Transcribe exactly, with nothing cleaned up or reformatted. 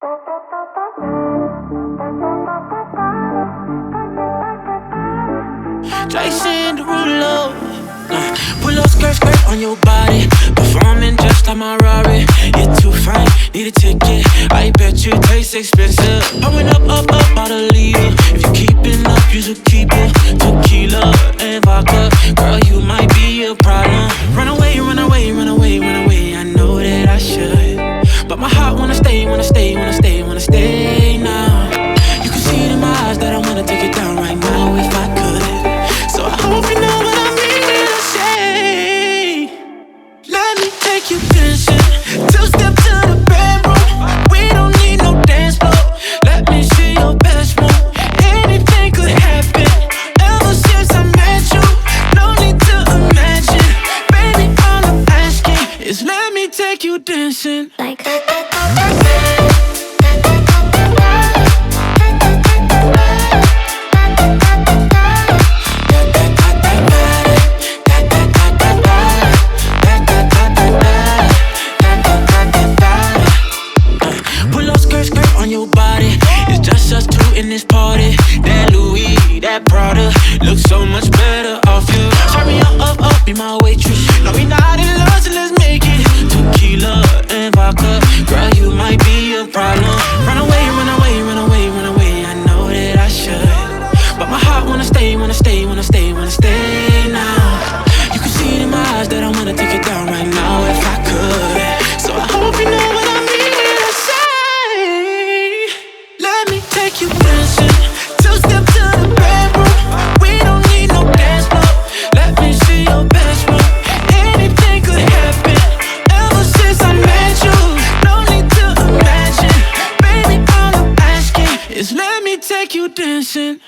Jason Derulo. Uh, pull up skirt, skirt on your body. Performing just like my Rari. You're too fine, need a ticket. I bet you taste expensive. Pouring up, up, up out a leader. If you keeping up, you should keep it. Tequila and vodka. Girl, you might be a problem. Run away, run away, run away, run away. I know that I should, but my heart wanna stay, wanna stay, wanna stay, wanna stay now. You can see it in my eyes that I wanna take it down right now if I could. So I hope you know what I mean when I say, let me take you dancing. Two step to the bedroom. We don't need no dance floor. Let me see your best move. Anything could happen. Ever since I met you, no need to imagine. Baby, all I'm asking is let me take you dancing. Like in this party, that Louis, that Prada looks so much better off you. Turn me up, up, up, be my waitress. No, we not in love, so let's make it. Tequila and vodka, girl, you might be a problem. Run away, run away, run away, run away. I know that I should, but my heart wanna stay, wanna stay, wanna stay, wanna stay now. You can see it in my eyes that I wanna take it down right now if I could. So I hope you know what I mean when I say, let me take you dancing. Two step to the bedroom. We don't need no dance floor. Let me see your best move. Anything could happen. Ever since I met you, no need to imagine. Baby, all I'm asking is let me take you dancing.